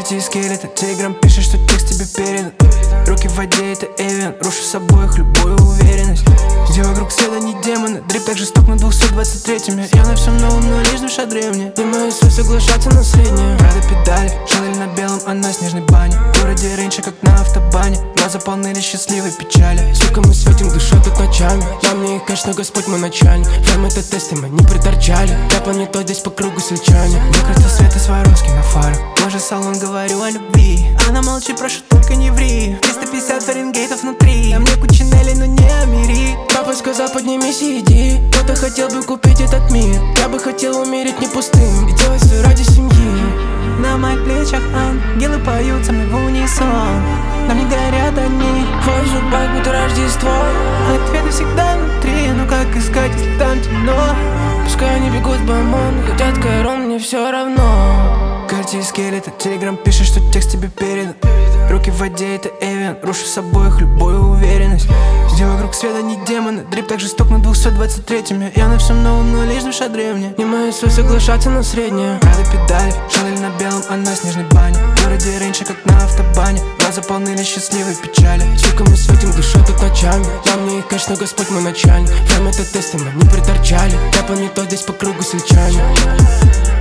Карте скелета, телеграм пишет, что текст тебе передан. Руки в воде, это Эвиан, рушу с обоих любую уверенность. Где вокруг света не демоны, дрип так жесток на 223-м. Я на всем новом, но лишь душа древняя. Не мою свой соглашаться на среднее. Рада педали, Шанель на белом, а на снежной бане. В городе рейнча, как на автобане. Глаза полны счастливой печали. Сука, мы светим душу тут ночами. На мне их, конечно, Господь мой начальник. Прям это тесты мы не приторчали. Я планета здесь по кругу свечания. Выкрыто света Сваровский на фарах. Боже, салон, говорю о любви. Она молчит, прошу, только не ври. 350 фаренгейтов внутри. А мне куча Нелли, но не Амири. Папа сказал, поднимись и иди. Кто-то хотел бы купить этот мир. Я бы хотел умереть не пустым и делать все ради семьи. На моих плечах ангелы поют со мной в унисон. Нам не горят они. Твой зубак будет Рождество. Ответы всегда внутри, ну как искать, если там темно? Пускай они бегут в ОМОН, хотят корон, мне все равно. Карте скелета, телеграм пишет, что текст тебе передан. Руки в воде, это Эвиан, рушу с обоих любую уверенность. Где вокруг света не демоны, дрип так жесток на 223-м. Я на всем новом, но лишь душа древняя. Не мою свой соглашаться на среднее. Рада педали, Шанель на белом, а на снежной бане. В городе рейнча, как на автобане. Глаза полны счастливой печали. Сука, мы светим душу тут ночами. На мне их, конечно, Господь мой начальник. Прям это тесты мы не приторчали. Я планета здесь по кругу свечания.